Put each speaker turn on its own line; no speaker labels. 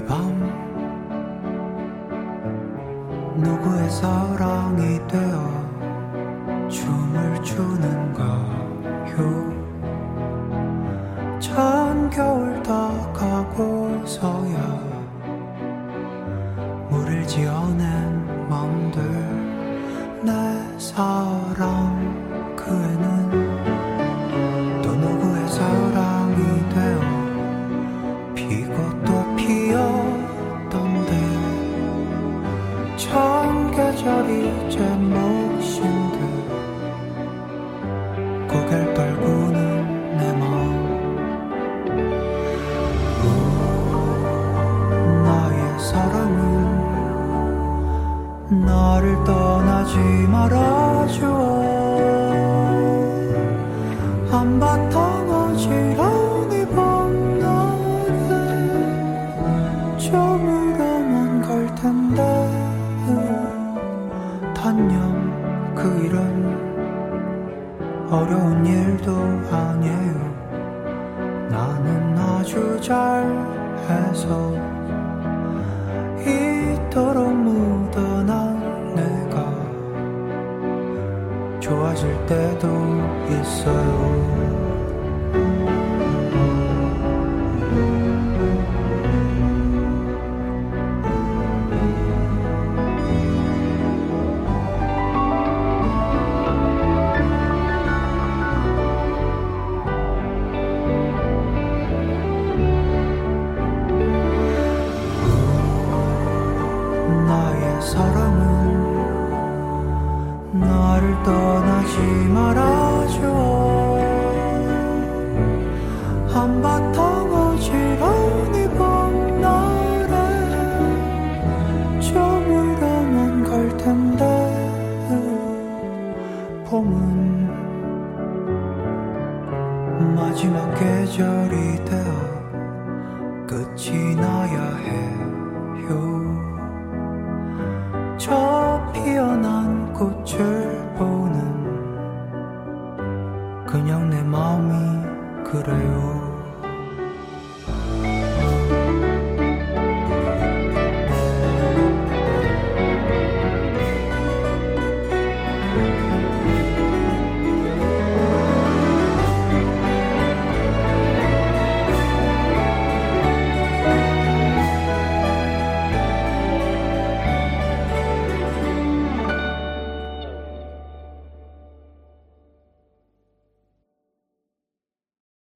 밤 누구의 사랑이 되어 춤을 추는가요. 찬 겨울 다 가고서야 물을 지어낸 맘들 내 사랑 그 애는 또 누구의 사랑이 되어 피고 또 피었던데 참 계절이 제 몫인데 고개를 떨구는 내 마음 나의 사랑은 나를 떠나지 말아줘. 한바탕 어지러운 봄날에 저물어만 갈 텐데 단연 그 일은 어려운 일도 아니에요. 나는 아주 잘해서 이토록 묻어난 내가 좋아질 때도 있어요. 나의 사랑은 나를 떠나지 말아줘. 한바탕 어지러운 이 봄날에 저물어만 갈 텐데 봄은 마지막 계절이 되어 끝이 나야 해요. 저 피어난 꽃을 보는 그냥 내 마음이 그래요.